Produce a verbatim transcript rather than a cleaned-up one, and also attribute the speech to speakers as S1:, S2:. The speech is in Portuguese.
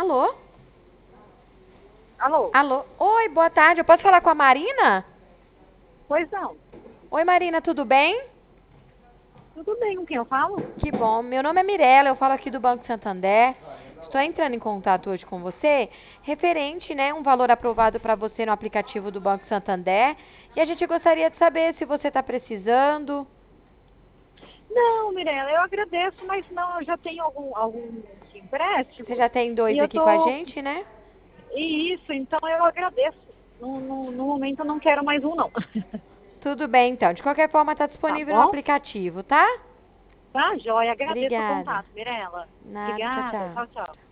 S1: Alô?
S2: Alô?
S1: Alô? Oi, boa tarde. Eu posso falar com a Marina?
S2: Pois não.
S1: Oi, Marina, tudo bem?
S2: Tudo bem com quem eu falo?
S1: Que bom. Meu nome é Mirela, eu falo aqui do Banco Santander. Estou entrando em contato hoje com você, referente, né, um valor aprovado para você no aplicativo do Banco Santander. E a gente gostaria de saber se você está precisando.
S2: Não, Mirella, eu agradeço, mas não, eu já tenho algum, alguns
S1: Você
S2: empréstimos
S1: já tem
S2: e
S1: dois
S2: eu
S1: aqui com a
S2: tô.
S1: gente, né?
S2: E isso, então eu agradeço. No, no, no momento eu não quero mais um, não.
S1: Tudo bem, então. De qualquer forma, está
S2: Tá
S1: disponível no
S2: bom?
S1: aplicativo, tá?
S2: Tá, joia. Agradeço o
S1: Obrigada.
S2: contato, Mirella.
S1: Nada, tchau,
S2: Obrigada.
S1: tchau.
S2: Tchau, tchau.